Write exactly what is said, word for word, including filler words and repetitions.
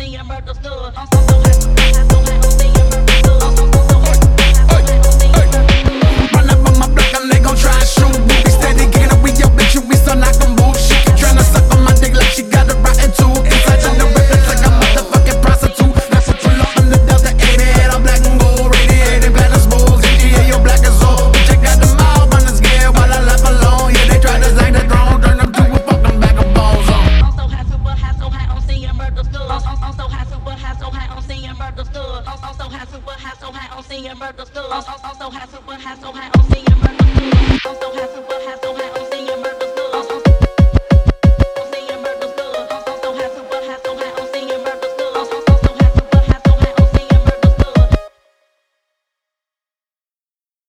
seeing murder stuff. I'm so so high, super high, so high, I'm seeing murder stuff. I'm so so high, super high, so high, I'm seeing murder stuff. Run up on my block and they gon' try and shoot me. Be steady kicking it with your bitch, you be so like a move. She keep tryna suck on my dick like she got a rotten tooth. Inside on the ripples like a motherfucking prostitute. That's what you love in the Delta eighty. Head all black and gold, radiating platinum spools. G G A, your black as old. Bitch, I got them all on the scale while I left alone. Yeah, they try to zag the throne, turn them to a fucking bag of bones. I'm so high, super high, so high, I'm seeing murder stuff. I'm I'm so high, super high, so high, I'm seeing murder stuff. I'm I'm so high, super high, so high, I'm seeing murder stuff. I'm I'm so high, super high, so high, I'm seeing murder stuff. I'm so high, super high, so high.